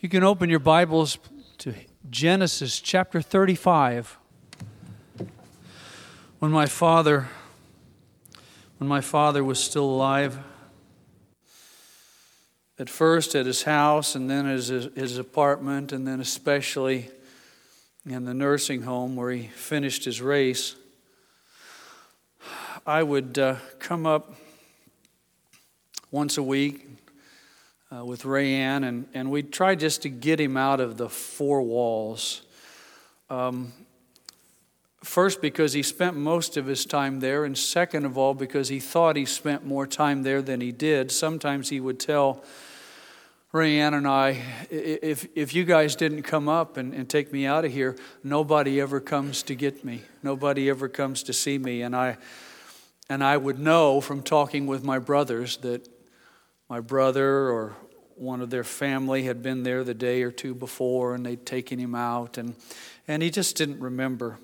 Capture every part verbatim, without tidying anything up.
You can open your Bibles to Genesis chapter thirty-five. When my father, when my father was still alive, at first at his house, and then at his, his apartment, and then especially in the nursing home where he finished his race, I would uh, come up once a week uh, with Rayanne, and, and we'd try just to get him out of the four walls. Um, first, because he spent most of his time there, and second of all, because he thought he spent more time there than he did. Sometimes he would tell Rayanne and I, if if you guys didn't come up and, and take me out of here, nobody ever comes to get me. Nobody ever comes to see me. And I and I would know from talking with my brothers that my brother or one of their family had been there the day or two before, and they'd taken him out, and and he just didn't remember.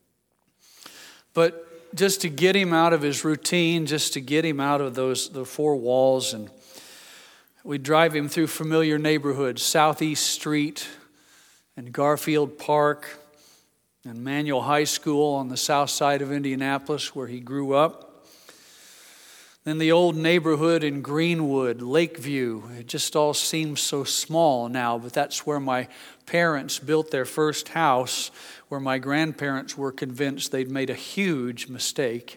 But just to get him out of his routine, just to get him out of those the four walls, and we'd drive him through familiar neighborhoods, Southeast Street and Garfield Park and Manual High School on the south side of Indianapolis where he grew up. Then the old neighborhood in Greenwood, Lakeview. It just all seems so small now, but that's where my parents built their first house, where my grandparents were convinced they'd made a huge mistake.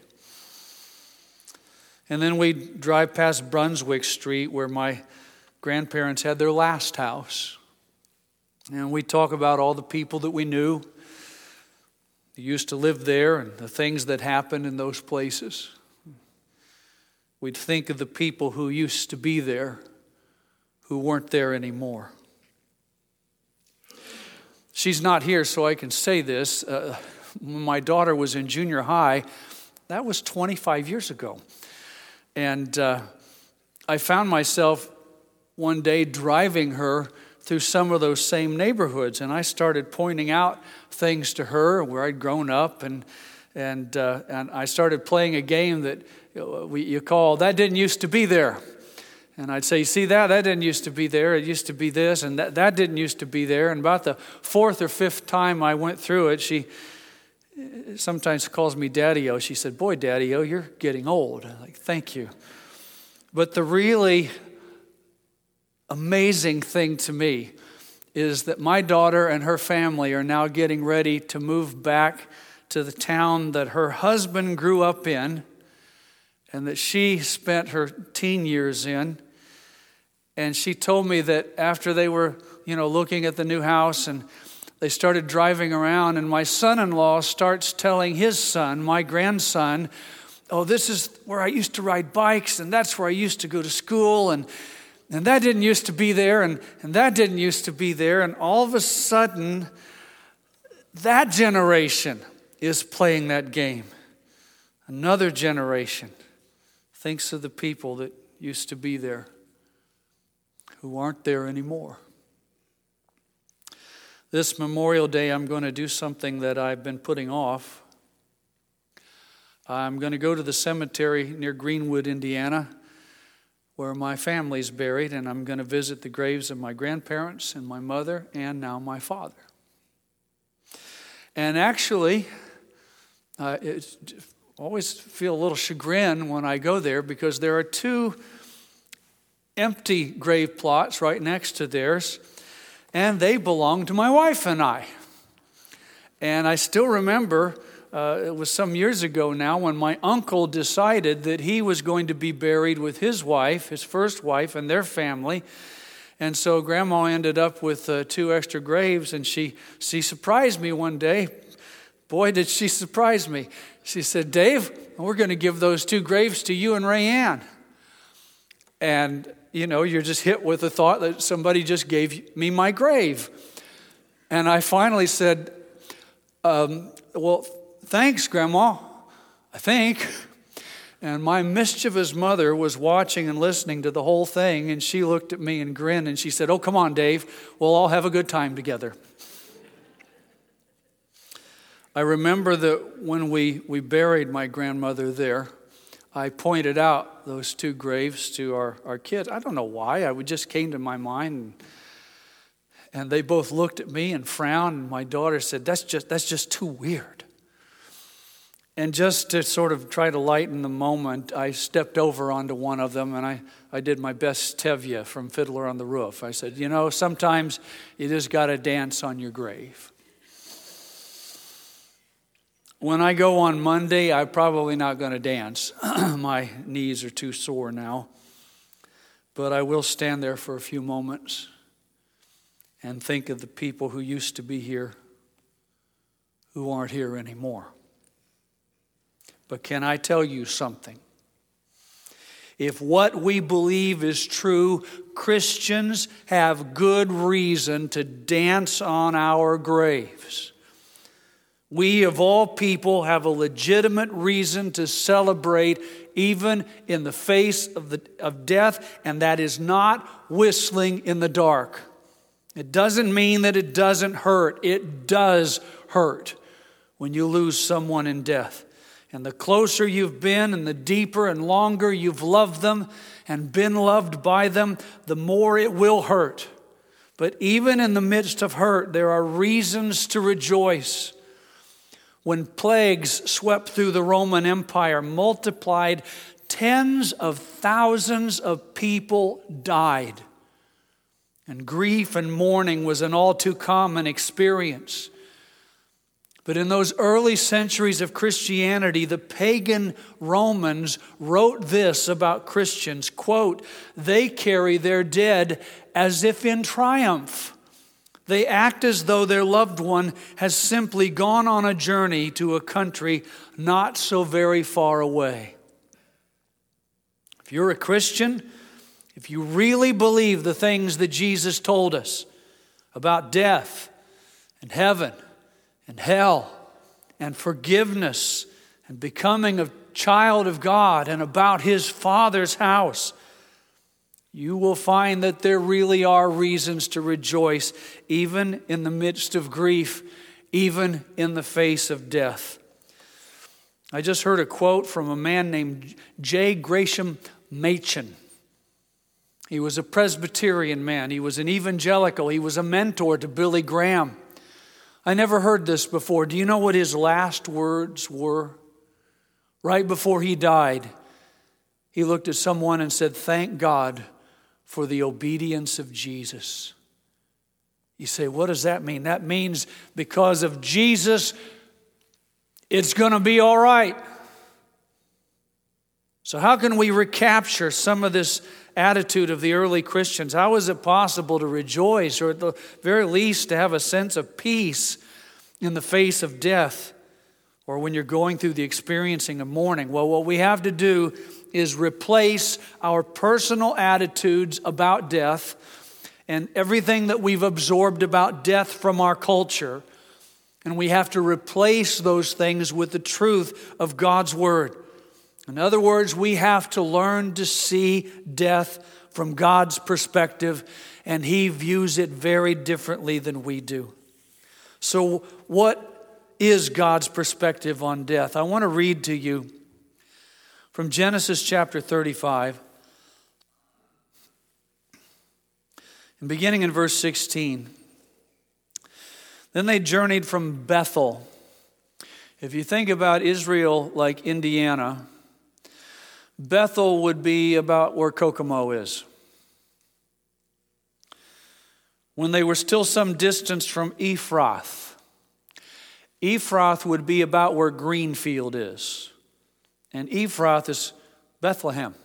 And then we'd drive past Brunswick Street, where my grandparents had their last house. And we'd talk about all the people that we knew who used to live there and the things that happened in those places. We'd think of the people who used to be there, who weren't there anymore. She's not here, so I can say this. Uh, when my daughter was in junior high, that was twenty-five years ago. And uh, I found myself one day driving her through some of those same neighborhoods, and I started pointing out things to her where I'd grown up, and and uh, and I started playing a game that we, you call "That Didn't Used to Be There," and I'd say, "See that? That didn't used to be there. It used to be this, and that that didn't used to be there." And about the fourth or fifth time I went through it, she sometimes calls me Daddy-O. She said, "Boy, Daddy-O, you're getting old." I'm like, "Thank you." But the really amazing thing to me is that my daughter and her family are now getting ready to move back to the town that her husband grew up in and that she spent her teen years in. And she told me that after they were, you know, looking at the new house and they started driving around, and my son-in-law starts telling his son, my grandson, "Oh, this is where I used to ride bikes, and that's where I used to go to school, and and that didn't used to be there, and, and that didn't used to be there." And all of a sudden, that generation is playing that game. Another generation thinks of the people that used to be there who aren't there anymore. This Memorial Day, I'm going to do something that I've been putting off. I'm going to go to the cemetery near Greenwood, Indiana, where my family's buried, and I'm going to visit the graves of my grandparents and my mother and now my father. And actually, uh, it's, I always feel a little chagrin when I go there because there are two empty grave plots right next to theirs, and they belong to my wife and I. And I still remember, uh, it was some years ago now, when my uncle decided that he was going to be buried with his wife, his first wife, and their family. And so Grandma ended up with uh, two extra graves, and she, she surprised me one day. Boy, did she surprise me. She said, "Dave, we're going to give those two graves to you and Rayanne." And you know, you're just hit with the thought that somebody just gave me my grave. And I finally said, um, well, thanks, Grandma, I think. And my mischievous mother was watching and listening to the whole thing, and she looked at me and grinned, and she said, "Oh, come on, Dave, we'll all have a good time together." I remember that when we, we buried my grandmother there, I pointed out those two graves to our, our kids. I don't know why. I just came to my mind. And they both looked at me and frowned, and my daughter said, that's just that's just too weird. And just to sort of try to lighten the moment, I stepped over onto one of them, and I, I did my best Tevye from Fiddler on the Roof. I said, you know, sometimes you just got to dance on your grave. When I go on Monday, I'm probably not going to dance. My knees are too sore now. But I will stand there for a few moments and think of the people who used to be here who aren't here anymore. But can I tell you something? If what we believe is true, Christians have good reason to dance on our graves. We, of all people, have a legitimate reason to celebrate even in the face of, the, of death, and that is not whistling in the dark. It doesn't mean that it doesn't hurt. It does hurt when you lose someone in death. And the closer you've been and the deeper and longer you've loved them and been loved by them, the more it will hurt. But even in the midst of hurt, there are reasons to rejoice. When plagues swept through the Roman Empire, multiplied, tens of thousands of people died. And grief and mourning was an all too common experience. But in those early centuries of Christianity, the pagan Romans wrote this about Christians, quote, they carry their dead as if in triumph. They act as though their loved one has simply gone on a journey to a country not so very far away. If you're a Christian, if you really believe the things that Jesus told us about death and heaven and hell and forgiveness and becoming a child of God and about His Father's house, you will find that there really are reasons to rejoice, even in the midst of grief, even in the face of death. I just heard a quote from a man named J. Gresham Machen. He was a Presbyterian man. He was an evangelical. He was a mentor to Billy Graham. I never heard this before. Do you know what his last words were? Right before he died, he looked at someone and said, "Thank God for the obedience of Jesus." You say, what does that mean? That means because of Jesus, it's going to be all right. So how can we recapture some of this attitude of the early Christians? How is it possible to rejoice, or at the very least to have a sense of peace in the face of death, or when you're going through the experiencing of mourning? Well, what we have to do is replace our personal attitudes about death and everything that we've absorbed about death from our culture. And we have to replace those things with the truth of God's Word. In other words, we have to learn to see death from God's perspective, and He views it very differently than we do. So what is God's perspective on death? I want to read to you from Genesis chapter thirty-five, and beginning in verse sixteen. Then they journeyed from Bethel. If you think about Israel like Indiana, Bethel would be about where Kokomo is. When they were still some distance from Ephrath, Ephrath would be about where Greenfield is. And Ephrath is Bethlehem.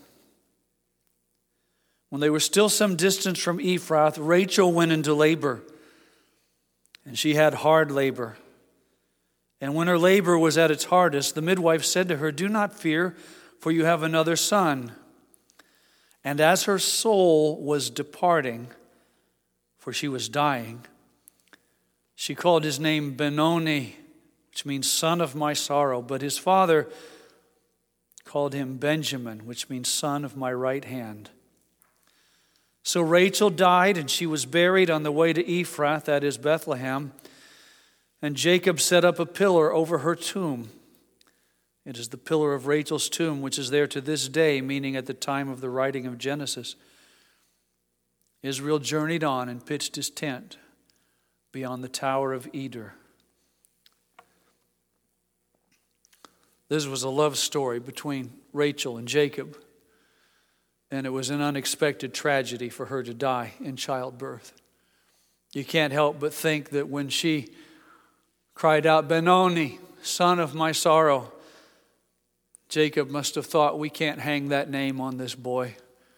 When they were still some distance from Ephrath, Rachel went into labor, and she had hard labor. And when her labor was at its hardest, the midwife said to her, "Do not fear, for you have another son." And as her soul was departing, for she was dying, she called his name Benoni, which means son of my sorrow. But his father called him Benjamin, which means son of my right hand. So Rachel died, and she was buried on the way to Ephrath, that is Bethlehem. And Jacob set up a pillar over her tomb. It is the pillar of Rachel's tomb, which is there to this day, meaning at the time of the writing of Genesis. Israel journeyed on and pitched his tent beyond the Tower of Eder. This was a love story between Rachel and Jacob, and it was an unexpected tragedy for her to die in childbirth. You can't help but think that when she cried out, Benoni, son of my sorrow, Jacob must have thought, we can't hang that name on this boy.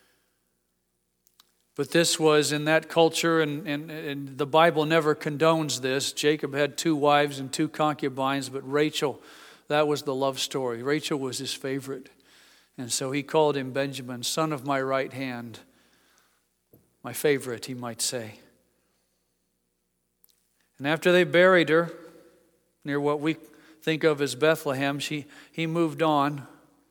But this was in that culture, and, and, and the Bible never condones this. Jacob had two wives and two concubines, but Rachel, that was the love story. Rachel was his favorite. And so he called him Benjamin, son of my right hand. My favorite, he might say. And after they buried her near what we think of as Bethlehem, she, he moved on.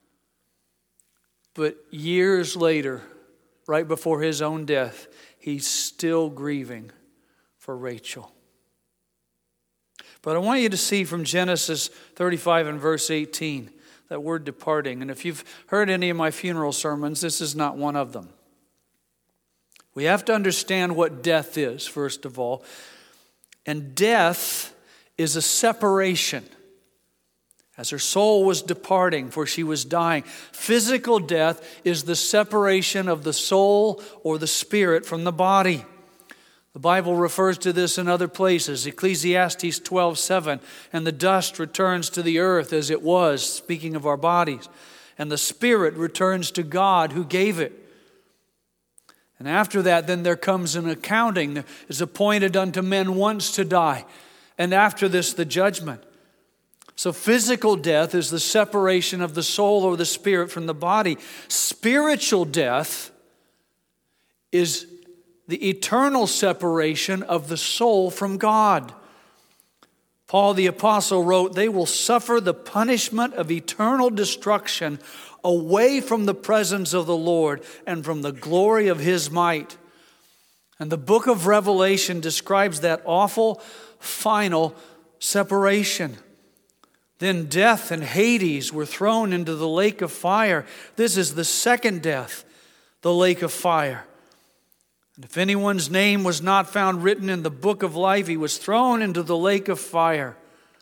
But years later, right before his own death, he's still grieving for Rachel. But I want you to see from Genesis thirty-five and verse eighteen, that word departing. And if you've heard any of my funeral sermons, this is not one of them. We have to understand what death is, first of all. And death is a separation. As her soul was departing, for she was dying. Physical death is the separation of the soul or the spirit from the body. The Bible refers to this in other places. Ecclesiastes twelve seven, and the dust returns to the earth as it was, speaking of our bodies. And the spirit returns to God who gave it. And after that, then there comes an accounting. It is appointed unto men once to die. And after this, the judgment. So physical death is the separation of the soul or the spirit from the body. Spiritual death is the eternal separation of the soul from God. Paul the Apostle wrote, they will suffer the punishment of eternal destruction away from the presence of the Lord and from the glory of His might. And the book of Revelation describes that awful final separation. Then death and Hades were thrown into the lake of fire. This is the second death, the lake of fire. And if anyone's name was not found written in the book of life, he was thrown into the lake of fire.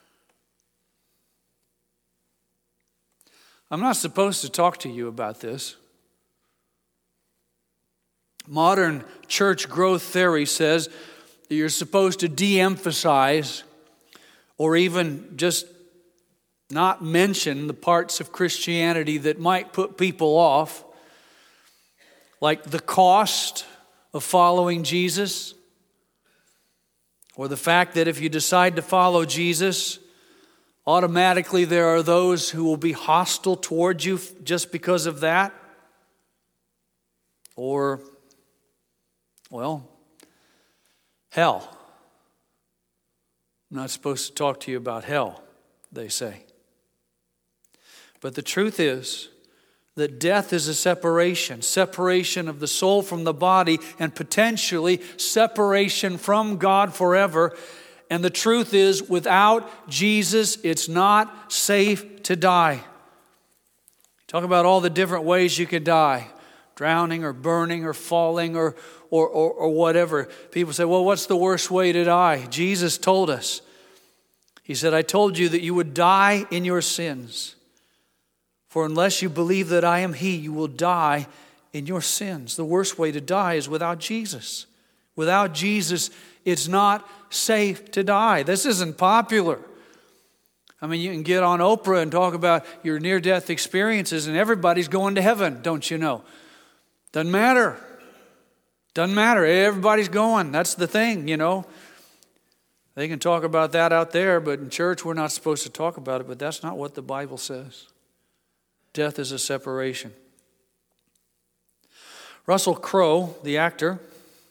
I'm not supposed to talk to you about this. Modern church growth theory says that you're supposed to de-emphasize or even just not mention the parts of Christianity that might put people off, like the cost of following Jesus, or the fact that if you decide to follow Jesus, automatically there are those who will be hostile towards you just because of that. Or, well, hell. I'm not supposed to talk to you about hell, they say. But the truth is that death is a separation, separation of the soul from the body, and potentially separation from God forever. And the truth is, without Jesus, it's not safe to die. Talk about all the different ways you could die. Drowning or burning or falling or, or, or, or whatever. People say, well, what's the worst way to die? Jesus told us. He said, I told you that you would die in your sins. For unless you believe that I am He, you will die in your sins. The worst way to die is without Jesus. Without Jesus, it's not safe to die. This isn't popular. I mean, you can get on Oprah and talk about your near-death experiences, and everybody's going to heaven, don't you know? Doesn't matter. Doesn't matter. Everybody's going. That's the thing, you know. They can talk about that out there, but in church we're not supposed to talk about it, but that's not what the Bible says. Death is a separation. Russell Crowe, the actor,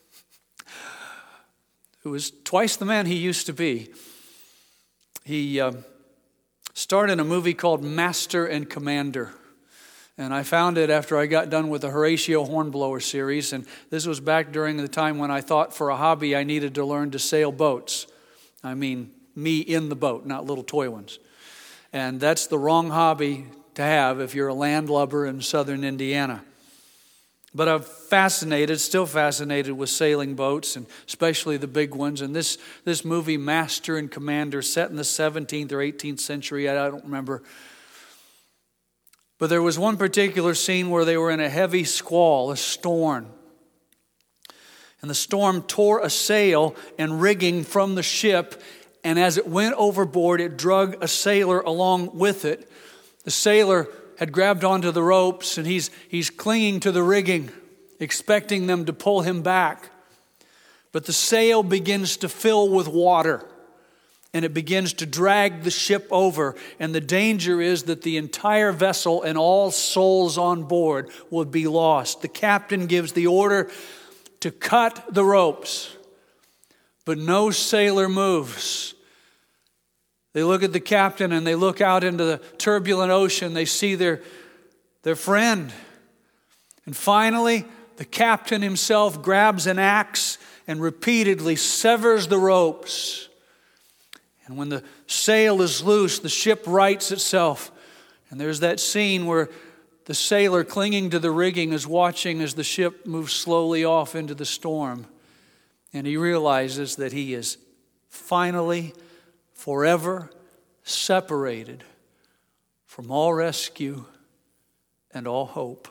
who was twice the man he used to be, he uh, starred in a movie called Master and Commander. And I found it after I got done with the Horatio Hornblower series. And this was back during the time when I thought for a hobby I needed to learn to sail boats. I mean, me in the boat, not little toy ones. And that's the wrong hobby to have if you're a landlubber in southern Indiana. But I'm fascinated, still fascinated with sailing boats, and especially the big ones. And this, this movie, Master and Commander, set in the seventeenth or eighteenth century, I don't remember. But there was one particular scene where they were in a heavy squall, a storm. And the storm tore a sail and rigging from the ship, and as it went overboard, it drug a sailor along with it. The sailor had grabbed onto the ropes, and he's, he's clinging to the rigging, expecting them to pull him back. But the sail begins to fill with water, and it begins to drag the ship over. And the danger is that the entire vessel and all souls on board would be lost. The captain gives the order to cut the ropes, but no sailor moves. They look at the captain and they look out into the turbulent ocean. They see their, their friend. And finally, the captain himself grabs an axe and repeatedly severs the ropes. And when the sail is loose, the ship rights itself. And there's that scene where the sailor clinging to the rigging is watching as the ship moves slowly off into the storm. And he realizes that he is finally, forever separated from all rescue and all hope.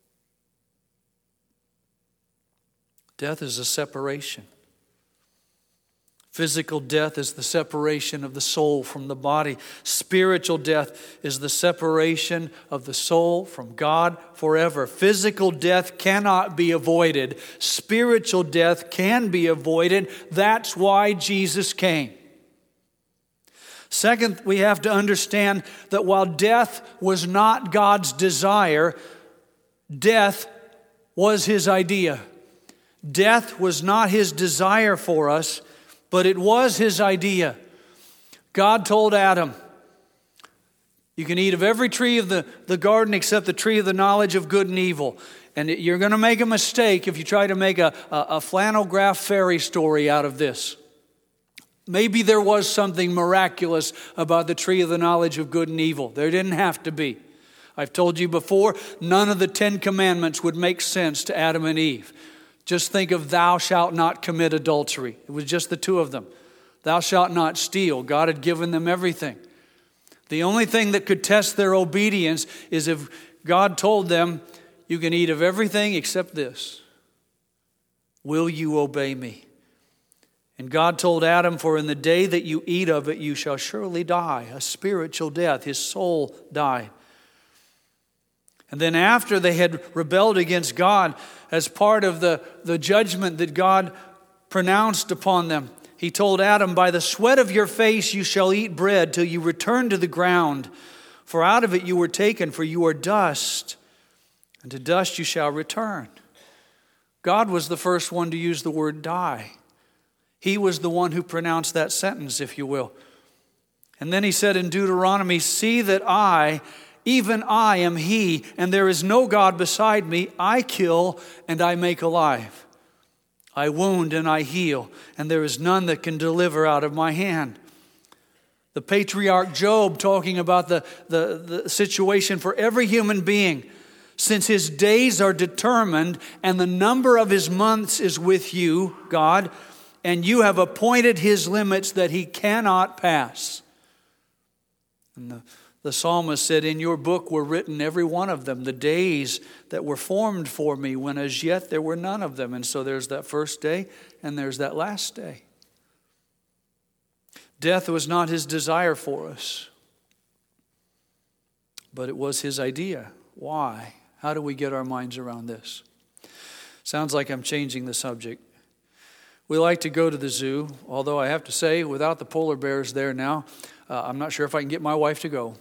Death is a separation. Physical death is the separation of the soul from the body. Spiritual death is the separation of the soul from God forever. Physical death cannot be avoided. Spiritual death can be avoided. That's why Jesus came. Second, we have to understand that while death was not God's desire, death was His idea. Death was not His desire for us, but it was His idea. God told Adam, you can eat of every tree of the, the garden except the tree of the knowledge of good and evil. And you're going to make a mistake if you try to make a, a, a flannel graph fairy story out of this. Maybe there was something miraculous about the tree of the knowledge of good and evil. There didn't have to be. I've told you before, none of the Ten Commandments would make sense to Adam and Eve. Just think of thou shalt not commit adultery. It was just the two of them. Thou shalt not steal. God had given them everything. The only thing that could test their obedience is if God told them, you can eat of everything except this. Will you obey me? And God told Adam, for in the day that you eat of it, you shall surely die. A spiritual death. His soul died. And then after they had rebelled against God, as part of the, the judgment that God pronounced upon them, He told Adam, by the sweat of your face you shall eat bread till you return to the ground. For out of it you were taken, for you are dust, and to dust you shall return. God was the first one to use the word die. He was the one who pronounced that sentence, if you will. And then He said in Deuteronomy, see that I, even I am He, and there is no God beside me. I kill and I make alive. I wound and I heal, and there is none that can deliver out of my hand. The patriarch Job talking about the, the, the situation for every human being. Since his days are determined and the number of his months is with you, God, and you have appointed his limits that he cannot pass. And the, the psalmist said, in your book were written every one of them, the days that were formed for me, when as yet there were none of them. And so there's that first day and there's that last day. Death was not his desire for us, but it was his idea. Why? How do we get our minds around this? Sounds like I'm changing the subject. We like to go to the zoo, although I have to say, without the polar bears there now, uh, I'm not sure if I can get my wife to go.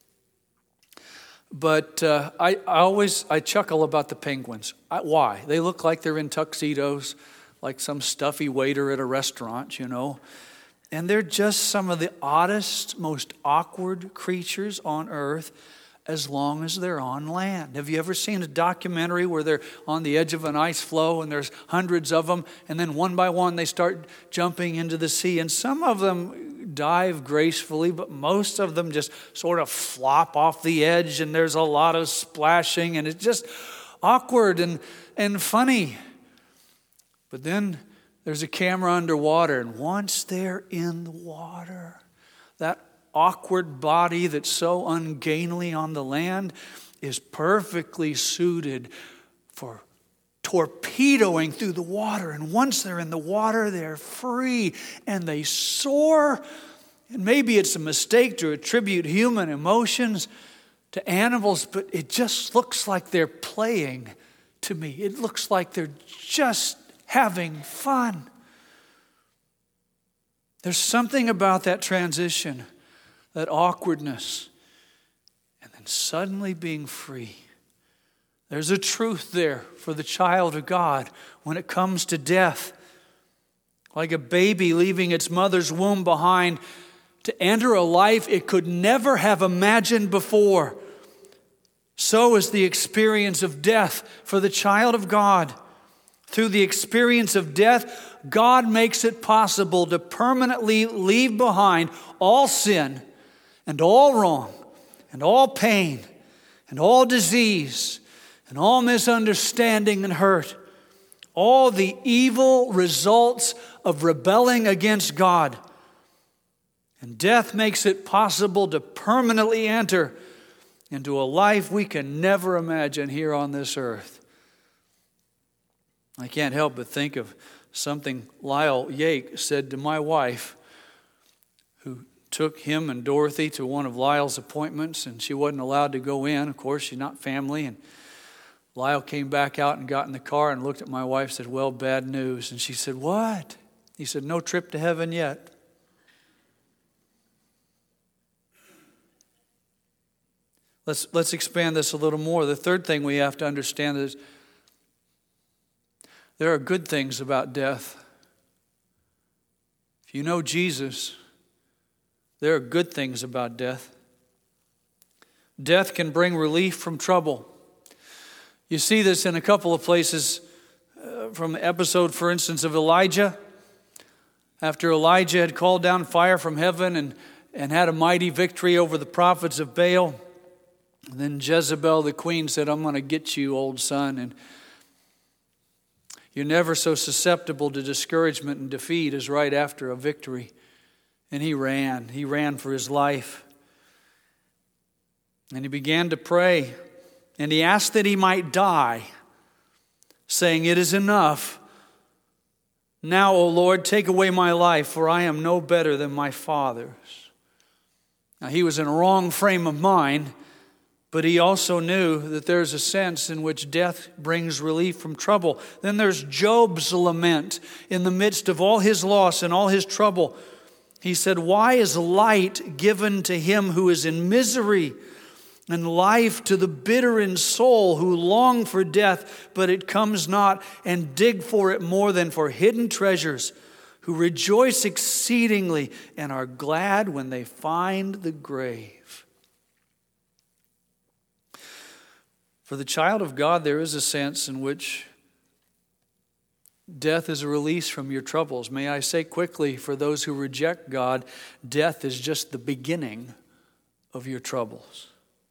But uh, I, I always, I chuckle about the penguins. I, why? They look like they're in tuxedos, like some stuffy waiter at a restaurant, you know. And they're just some of the oddest, most awkward creatures on earth, as long as they're on land. Have you ever seen a documentary where they're on the edge of an ice floe and there's hundreds of them, and then one by one they start jumping into the sea, and some of them dive gracefully, but most of them just sort of flop off the edge, and there's a lot of splashing, and it's just awkward. And and funny. But then there's a camera underwater, and once they're in the water, that awkward body that's so ungainly on the land is perfectly suited for torpedoing through the water. And once they're in the water, they're free and they soar. And maybe it's a mistake to attribute human emotions to animals, but it just looks like they're playing to me. It looks like they're just having fun. There's something about that transition, that awkwardness, and then suddenly being free. There's a truth there for the child of God when it comes to death. Like a baby leaving its mother's womb behind to enter a life it could never have imagined before. So is the experience of death for the child of God. Through the experience of death, God makes it possible to permanently leave behind all sin and all wrong and all pain and all disease and all misunderstanding and hurt, all the evil results of rebelling against God. And death makes it possible to permanently enter into a life we can never imagine here on this earth. I can't help but think of something Lyle Yake said to my wife, who took him and Dorothy to one of Lyle's appointments, and she wasn't allowed to go in. Of course, she's not family. And Lyle came back out and got in the car and looked at my wife and said, "Well, bad news." And she said, "What?" He said, "No trip to heaven yet." Let's, let's expand this a little more. The third thing we have to understand is there are good things about death. If you know Jesus, there are good things about death. Death can bring relief from trouble. You see this in a couple of places uh, from the episode, for instance, of Elijah. After Elijah had called down fire from heaven and, and had a mighty victory over the prophets of Baal, and then Jezebel, the queen, said, "I'm going to get you, old son." And you're never so susceptible to discouragement and defeat as right after a victory. And he ran. He ran for his life. And he began to pray. And he asked that he might die, saying, "It is enough. Now, O Lord, take away my life, for I am no better than my fathers." Now, he was in a wrong frame of mind, but he also knew that there's a sense in which death brings relief from trouble. Then there's Job's lament in the midst of all his loss and all his trouble. He said, "Why is light given to him who is in misery, and life to the bitter in soul who long for death, but it comes not, and dig for it more than for hidden treasures, who rejoice exceedingly and are glad when they find the grave." For the child of God, there is a sense in which death is a release from your troubles. May I say quickly, for those who reject God, death is just the beginning of your troubles.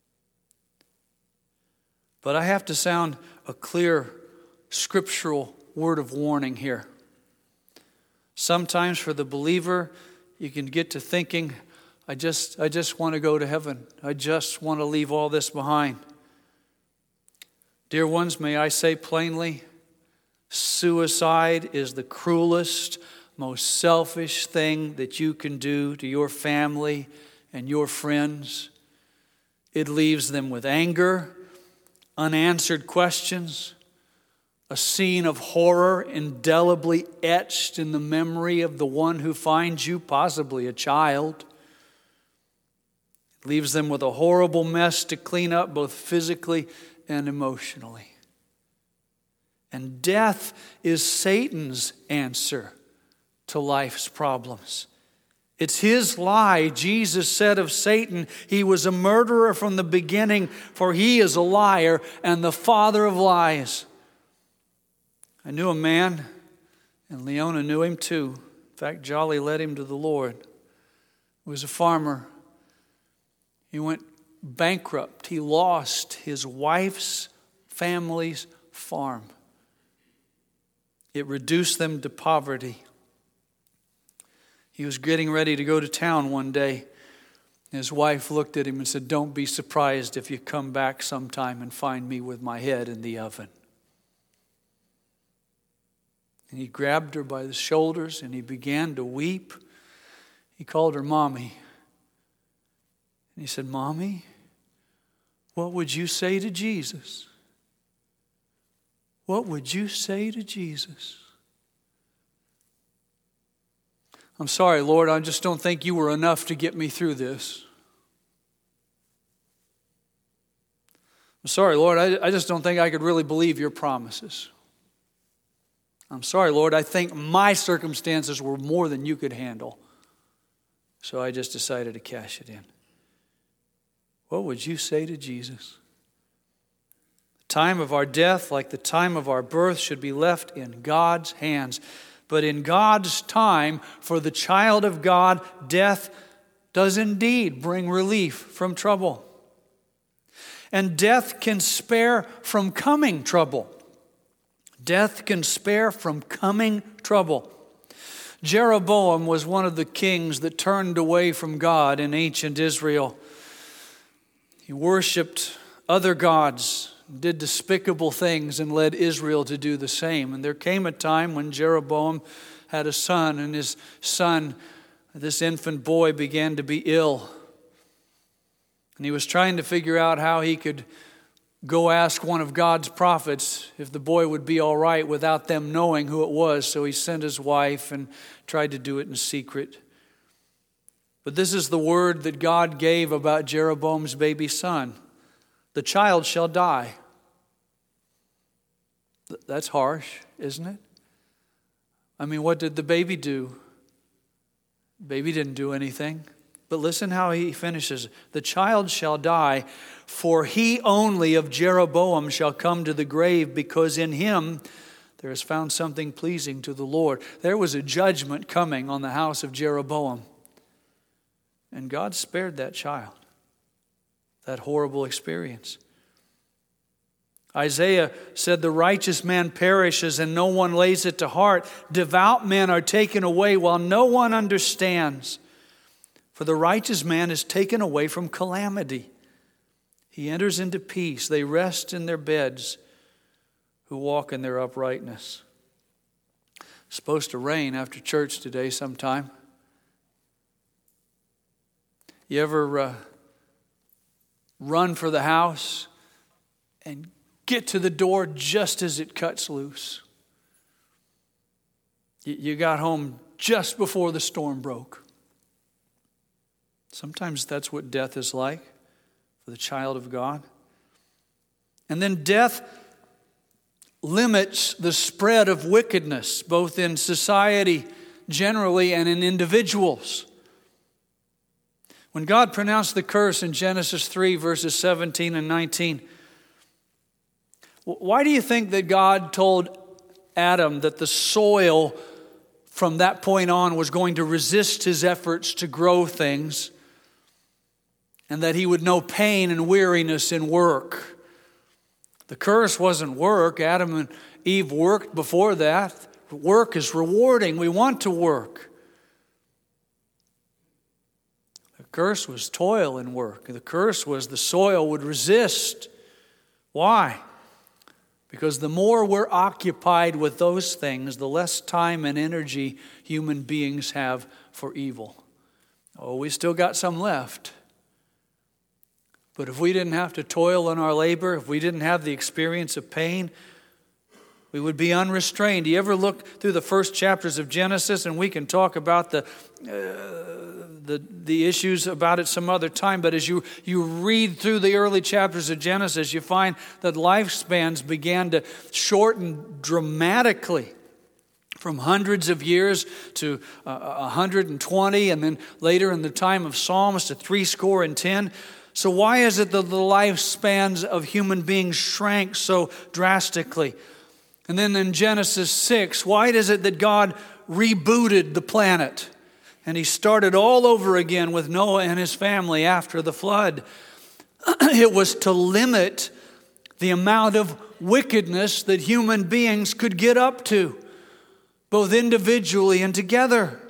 But I have to sound a clear scriptural word of warning here. Sometimes for the believer, you can get to thinking, I just, I just want to go to heaven. I just want to leave all this behind. Dear ones, may I say plainly, suicide is the cruelest, most selfish thing that you can do to your family and your friends. It leaves them with anger, unanswered questions, a scene of horror indelibly etched in the memory of the one who finds you, possibly a child. It leaves them with a horrible mess to clean up, both physically and emotionally. And death is Satan's answer to life's problems. It's his lie. Jesus said of Satan, he was a murderer from the beginning, for he is a liar and the father of lies. I knew a man, and Leona knew him too. In fact, Jolly led him to the Lord. He was a farmer. He went bankrupt. He lost his wife's family's farm. It reduced them to poverty. He was getting ready to go to town one day. His wife looked at him and said, "Don't be surprised if you come back sometime and find me with my head in the oven." And he grabbed her by the shoulders and he began to weep. He called her Mommy. And he said, "Mommy, what would you say to Jesus? What would you say to Jesus?" "I'm sorry, Lord, I just don't think you were enough to get me through this. I'm sorry, Lord, I, I just don't think I could really believe your promises. I'm sorry, Lord, I think my circumstances were more than you could handle. So I just decided to cash it in." What would you say to Jesus? The time of our death, like the time of our birth, should be left in God's hands. But in God's time, for the child of God, death does indeed bring relief from trouble. And death can spare from coming trouble. Death can spare from coming trouble. Jeroboam was one of the kings that turned away from God in ancient Israel. He worshiped other gods, did despicable things, and led Israel to do the same. And there came a time when Jeroboam had a son, and his son, this infant boy, began to be ill. And he was trying to figure out how he could go ask one of God's prophets if the boy would be all right without them knowing who it was. So he sent his wife and tried to do it in secret. But this is the word that God gave about Jeroboam's baby son. The child shall die. That's harsh, isn't it? I mean, what did the baby do? The baby didn't do anything. But listen how he finishes. The child shall die, for he only of Jeroboam shall come to the grave, because in him there is found something pleasing to the Lord. There was a judgment coming on the house of Jeroboam. And God spared that child, that horrible experience. Isaiah said, "The righteous man perishes and no one lays it to heart. Devout men are taken away while no one understands. For the righteous man is taken away from calamity. He enters into peace. They rest in their beds who walk in their uprightness." It's supposed to rain after church today sometime. You ever uh, run for the house and get to the door just as it cuts loose? You, you got home just before the storm broke. Sometimes that's what death is like for the child of God. And then death limits the spread of wickedness, both in society generally and in individuals. When God pronounced the curse in Genesis three, verses seventeen and nineteen, why do you think that God told Adam that the soil from that point on was going to resist his efforts to grow things, and that he would know pain and weariness in work? The curse wasn't work. Adam and Eve worked before that. Work is rewarding. We want to work. The curse was toil and work. The curse was the soil would resist. Why? Because the more we're occupied with those things, the less time and energy human beings have for evil. Oh, we still got some left. But if we didn't have to toil in our labor, if we didn't have the experience of pain, we would be unrestrained. Do you ever look through the first chapters of Genesis, and we can talk about the uh, the the issues about it some other time, but as you, you read through the early chapters of Genesis, you find that lifespans began to shorten dramatically. From hundreds of years to uh, one hundred twenty, and then later in the time of Psalms to three score and ten. So why is it that the lifespans of human beings shrank so drastically? And then in Genesis six, why is it that God rebooted the planet? And he started all over again with Noah and his family after the flood. It was to limit the amount of wickedness that human beings could get up to. both individually and together.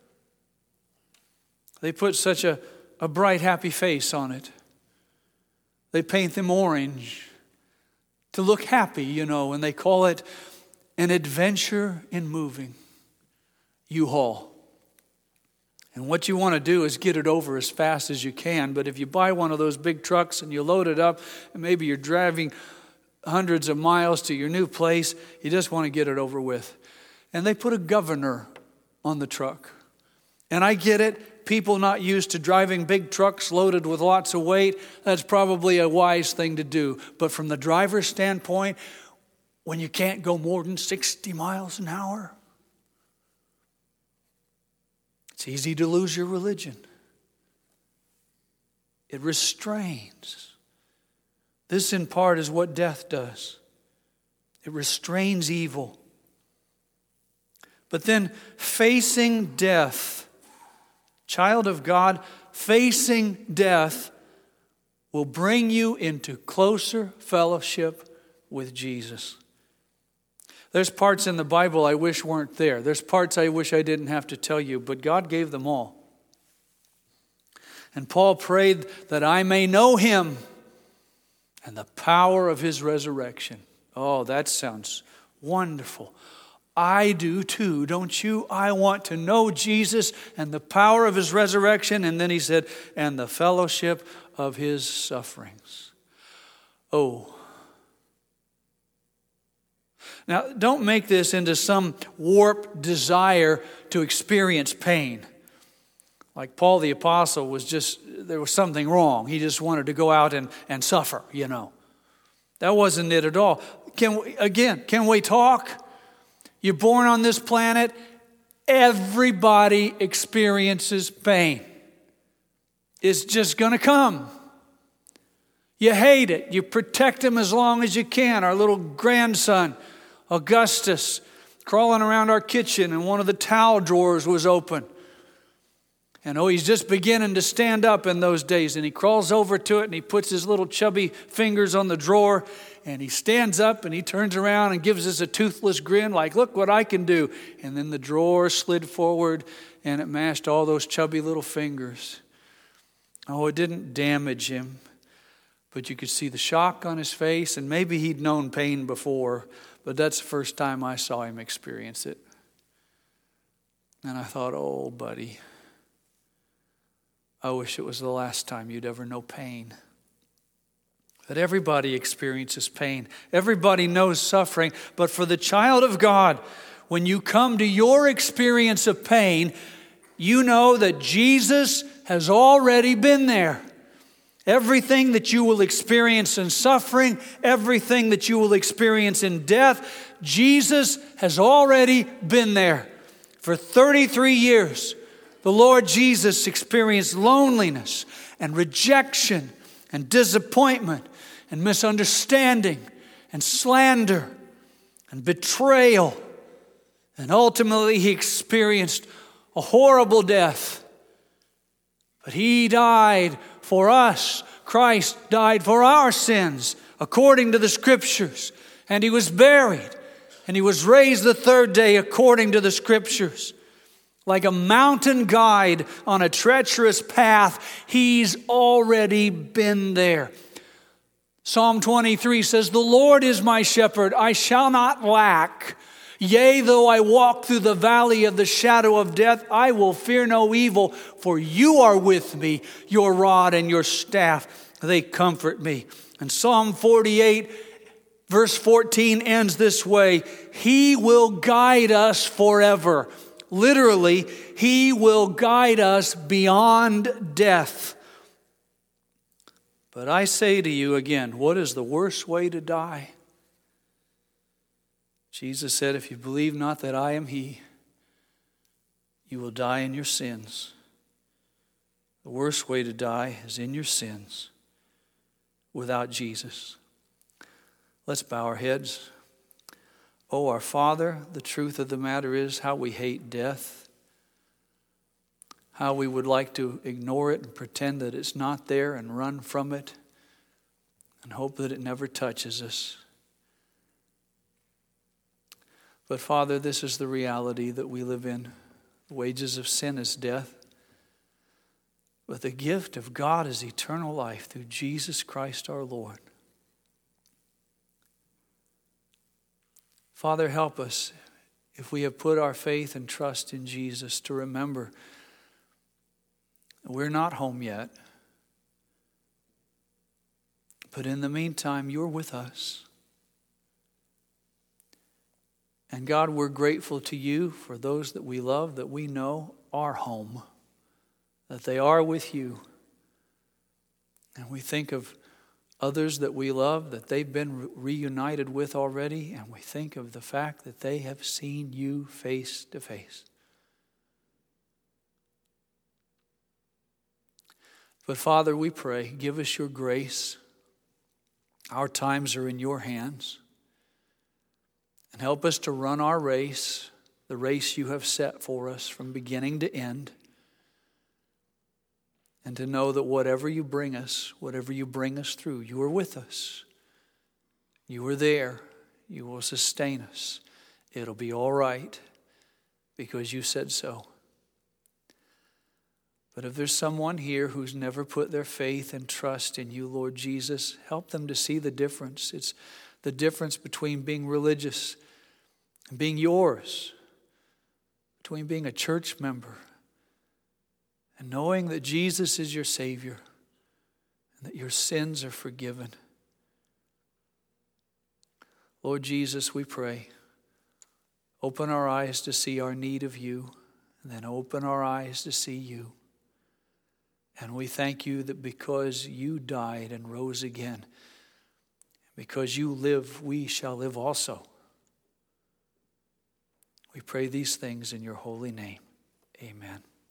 They put such a, a bright, happy face on it. They paint them orange to look happy, you know, and they call it an adventure in moving. U-Haul. And what you want to do is get it over as fast as you can. But if you buy one of those big trucks and you load it up, and maybe you're driving hundreds of miles to your new place, you just want to get it over with. And they put a governor on the truck. And I get it. People not used to driving big trucks loaded with lots of weight, that's probably a wise thing to do. But from the driver's standpoint, when you can't go more than sixty miles an hour, it's easy to lose your religion. It restrains. This in part is what death does. It restrains evil. But then facing death, child of God, facing death will bring you into closer fellowship with Jesus. There's parts in the Bible I wish weren't there. There's parts I wish I didn't have to tell you, but God gave them all. And Paul prayed that I may know him and the power of his resurrection. Oh, that sounds wonderful. I do too, don't you? I want to know Jesus and the power of his resurrection. And then he said, and the fellowship of his sufferings. Oh. Now, don't make this into some warped desire to experience pain. Like Paul the Apostle was just, there was something wrong. He just wanted to go out and, and suffer, you know. That wasn't it at all. Can we, again, can we talk? You're born on this planet. Everybody experiences pain. It's just going to come. You hate it. You protect him as long as you can. Our little grandson, Augustus, crawling around our kitchen and one of the towel drawers was open. And oh, he's just beginning to stand up in those days. And he crawls over to it and he puts his little chubby fingers on the drawer. And he stands up and he turns around and gives us a toothless grin like, look what I can do. And then the drawer slid forward and it mashed all those chubby little fingers. Oh, it didn't damage him. But you could see the shock on his face. And maybe he'd known pain before. But that's the first time I saw him experience it. And I thought, oh, buddy, I wish it was the last time you'd ever know pain. That everybody experiences pain. Everybody knows suffering. But for the child of God, when you come to your experience of pain, you know that Jesus has already been there. Everything that you will experience in suffering, everything that you will experience in death, Jesus has already been there. For thirty-three years, the Lord Jesus experienced loneliness and rejection and disappointment and misunderstanding and slander and betrayal. And ultimately he experienced a horrible death. But he died for us. Christ died for our sins according to the Scriptures. And he was buried. And he was raised the third day according to the Scriptures. Like a mountain guide on a treacherous path, he's already been there. Psalm twenty-three says, the Lord is my shepherd, I shall not lack. Yea, though I walk through the valley of the shadow of death, I will fear no evil, for you are with me. Your rod and your staff, they comfort me. And Psalm forty-eight, verse fourteen ends this way. He will guide us forever. Literally, he will guide us beyond death. But I say to you again, what is the worst way to die? Jesus said, if you believe not that I am he, you will die in your sins. The worst way to die is in your sins without Jesus. Let's bow our heads. Oh, our Father, the truth of the matter is how we hate death, how we would like to ignore it and pretend that it's not there and run from it and hope that it never touches us. But Father, this is the reality that we live in. The wages of sin is death. But the gift of God is eternal life through Jesus Christ our Lord. Father, help us, if we have put our faith and trust in Jesus, to remember we're not home yet. But in the meantime, you're with us. And God, we're grateful to you for those that we love, that we know are home, that they are with you. And we think of others that we love, that they've been reunited with already, and we think of the fact that they have seen you face to face. But Father, we pray, give us your grace. Our times are in your hands. And help us to run our race, the race you have set for us from beginning to end. And to know that whatever you bring us, whatever you bring us through, you are with us. You are there. You will sustain us. It'll be all right because you said so. But if there's someone here who's never put their faith and trust in you, Lord Jesus, help them to see the difference. It's the difference between being religious and being yours, between being a church member and knowing that Jesus is your Savior and that your sins are forgiven. Lord Jesus, we pray, open our eyes to see our need of you, and then open our eyes to see you. And we thank you that because you died and rose again, because you live, we shall live also. We pray these things in your holy name. Amen.